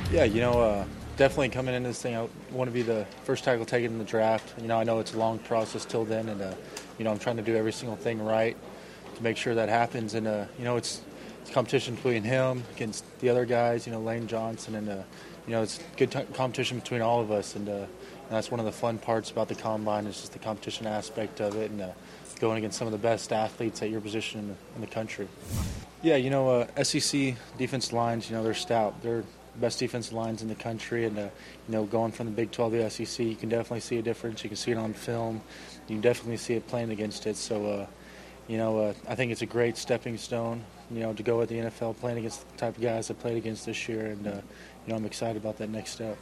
Yeah, definitely coming into this thing, I want to be the first tackle taken in the draft. I know it's a long process till then, and I'm trying to do every single thing right to make sure that happens. And it's competition between him against the other guys. Lane Johnson, and it's good competition between all of us. And that's one of the fun parts about the combine is just the competition aspect of it, and going against some of the best athletes at your position in the country. Yeah, SEC defensive lines, they're stout. They're best defensive lines in the country, and going from the Big 12 to the SEC, you can definitely see a difference. You can see it on film. You can definitely see it playing against it. So, I think it's a great stepping stone, to go with the NFL, playing against the type of guys I played against this year, and I'm excited about that next step.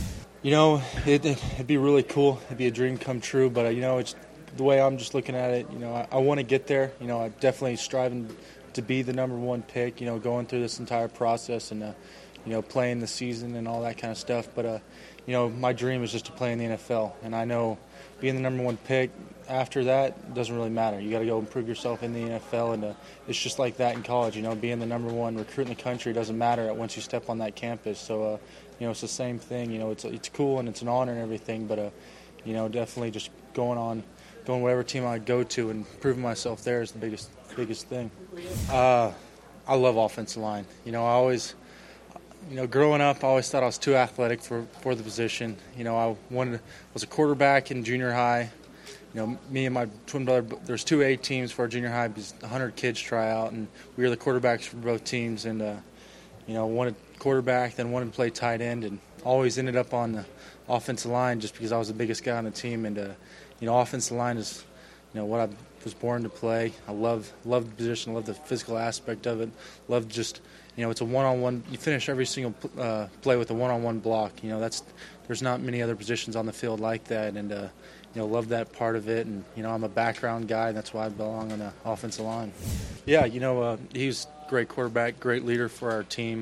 It'd be really cool. It'd be a dream come true, but it's the way I'm just looking at it. I want to get there. I'm definitely striving to be the number one pick. Going through this entire process and playing the season and all that kind of stuff. But my dream is just to play in the NFL, and I know being the number one pick after that doesn't really matter. You got to go improve yourself in the NFL, and it's just like that in college. Being the number one recruit in the country doesn't matter once you step on that campus. So it's the same thing. It's cool and it's an honor and everything, but definitely just going whatever team I go to and proving myself there is the biggest thing. I love offensive line. I always, growing up, I always thought I was too athletic for the position. I was a quarterback in junior high. Me and my twin brother, there's 2 A teams for our junior high, 100 kids try out, and we were the quarterbacks for both teams. And wanted quarterback, then wanted to play tight end, and always ended up on the offensive line just because I was the biggest guy on the team. And offensive line is what I was born to play. I love the position, love the physical aspect of it, love just it's a one-on-one. You finish every single play with a one-on-one block. There's not many other positions on the field like that, and love that part of it. And I'm a background guy, and that's why I belong on the offensive line. Yeah, he's a great quarterback, great leader for our team.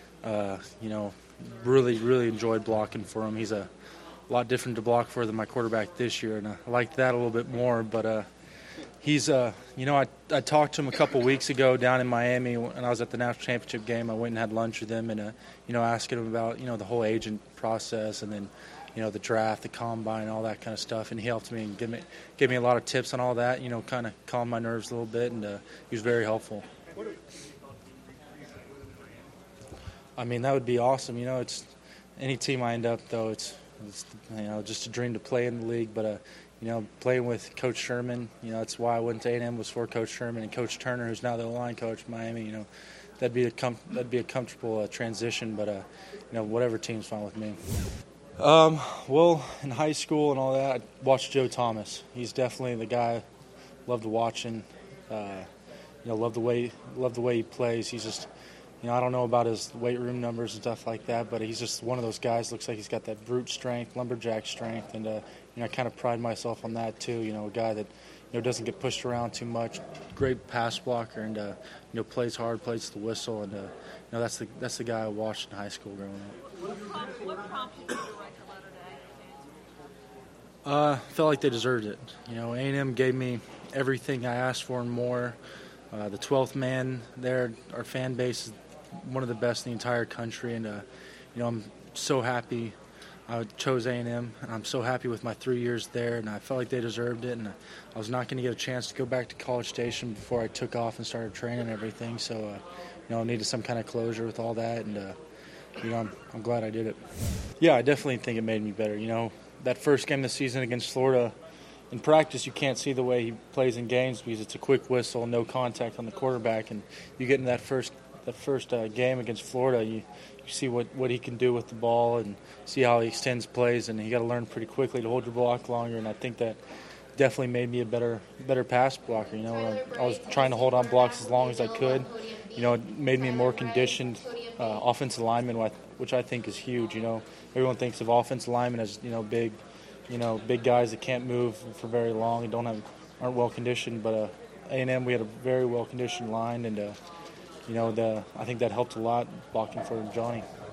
Really enjoyed blocking for him. He's a lot different to block for than my quarterback this year, and I like that a little bit more. But he's, I talked to him a couple weeks ago down in Miami when I was at the national championship game. I went and had lunch with him, and asking him about the whole agent process, and then the draft, the combine, all that kind of stuff. And he helped me and gave me a lot of tips on all that. Kind of calm my nerves a little bit, and he was very helpful. I mean, that would be awesome. It's any team I end up though. It's just a dream to play in the league, but playing with Coach Sherman, that's why I went to A&M, was for Coach Sherman and Coach Turner, who's now the line coach of Miami. That'd be a comfortable transition, but whatever team's fine with me. Well, in high school and all that, I watched Joe Thomas. He's definitely the guy I loved watching. Love the way he plays. He's just, I don't know about his weight room numbers and stuff like that, but he's just one of those guys. Looks like he's got that brute strength, lumberjack strength, and I kind of pride myself on that too. A guy that doesn't get pushed around too much. Great pass blocker, and plays hard, plays the whistle, and that's the guy I watched in high school growing up. What prompted you to write the letter to A&M? Felt like they deserved it. A&M gave me everything I asked for and more. The 12th man there, our fan base is one of the best in the entire country, and I'm so happy I chose A&M, and I'm so happy with my 3 years there, and I felt like they deserved it, and I was not going to get a chance to go back to College Station before I took off and started training and everything, so I needed some kind of closure with all that, and I'm glad I did it. Yeah, I definitely think it made me better. That first game of the season against Florida, in practice you can't see the way he plays in games because it's a quick whistle, no contact on the quarterback, and you get in that first game against Florida, you see what he can do with the ball and see how he extends plays, and you got to learn pretty quickly to hold your block longer, and I think that definitely made me a better pass blocker. I was trying to hold on blocks as long as I could. It made me a more conditioned offensive lineman, which I think is huge. Everyone thinks of offensive linemen as big guys that can't move for very long and aren't well conditioned. But A&M, we had a very well conditioned line, and I think that helped a lot blocking for Johnny.